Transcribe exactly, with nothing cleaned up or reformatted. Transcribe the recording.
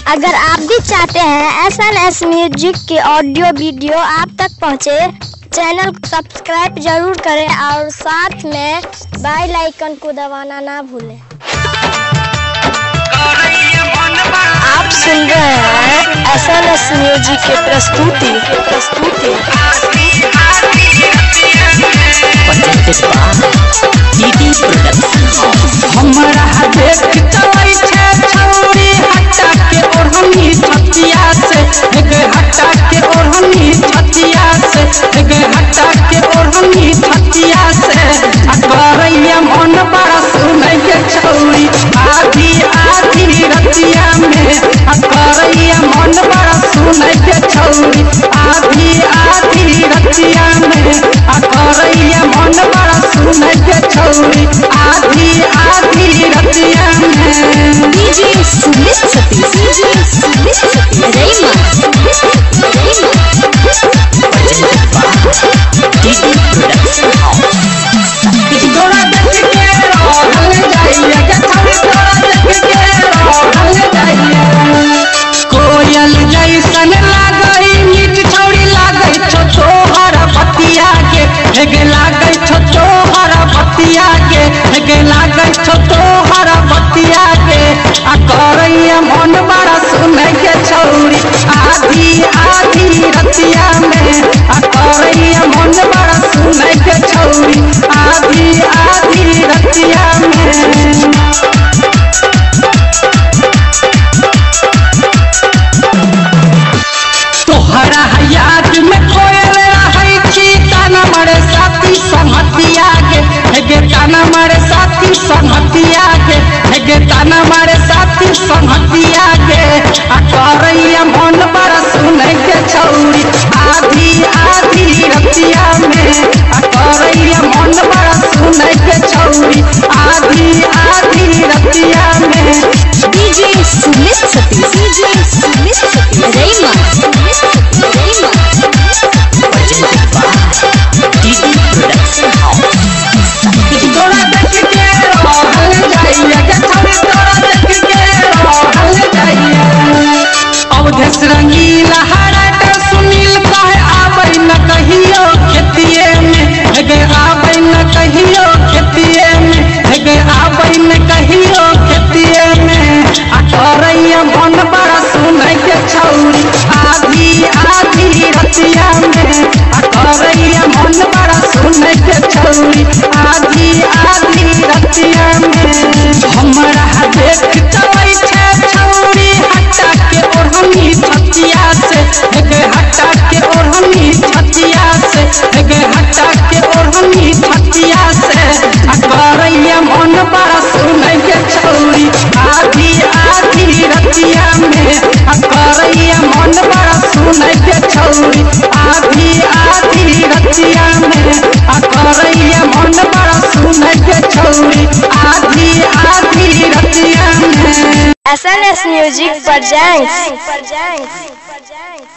अगर आप भी चाहते हैं एस एन एस म्यूजिक के ऑडियो वीडियो आप तक पहुंचे, चैनल को सब्सक्राइब जरूर करें और साथ में बेल आइकन को दबाना ना भूलें। आप सुन रहे हैं एस एन एस म्यूजिक के प्रस्तुति के प्रस्तुति हमरा देख चलै छै छौरी हटा के ओढ़नी छतिया से गे हटा के ओढ़नी छतिया से गे हटा के ओढ़नी छतिया से आ करैया मन बड़ा सुनै के छौरी आधी आधी रतिया में आ करैया मन बड़ा सुनै के छौरी आधी आधी रतिया में आ करैया मन बड़ा सुनै के छौरी आधी आधी रतिया में। डीजे सुमित सती डीजे सुमित सती रेमा तोरा देख के रहल जाइया के छौरी तोरा देख के रहल जाइया कोयल जैसन लागई मीठ छौरी लागई छो तोहर बतिया के हेगे लागई छो तोहर बतिया के हेगे लागई छो तोहर बतिया के आ करैया मन बड़ा सुनै के छौरी आधी आधी रतिया में आ करैया मन बड़ा सुनै के छौरी आधी आधी रतिया में। तोहरा याद में कोयल रहै छी ताना मारे साथी संगतिया के हेगे ताना मारे साथी संगतिया के हेगे ताना मारे साथी संगतिया के आ करैया मन बड़ा सुनै के छौरी आधी आधी रतिया में आ करैया मन बड़ा सुनै के छौरी आधी आधी रतिया में। डीजे सुमित सती डीजे सुमित सती रेमा तोरा देख के रहल जाइया के छौरी तोरा देख के रहल जाइया अवधेश रंगीला हराट सुनील कहे आबै न कहियो खेतिए में हेगे आबै न कहियो खेतिए में हेगे आबै न कहियो खेतिए में आ करैया मन बड़ा सुनै के छौरी आधी आधी रतिया में आ करैया मन बड़ा सुनै के छौरी आधी आधी रतिया में। हमरा देख चलै छै छौरी हटा के ओढ़नी छतिया से गे हटा के ओढ़नी छतिया से गे हटा के ओढ़नी छतिया से आ करैया मन बड़ा सुनै के छौरी आधी आधी रतिया में आ करैया मन बड़ा सुनै के छौरी आधी आधी रतिया में आ करैया मन बड़ा सुनै के छौरी आधी आधी रतिया में। S N S music presents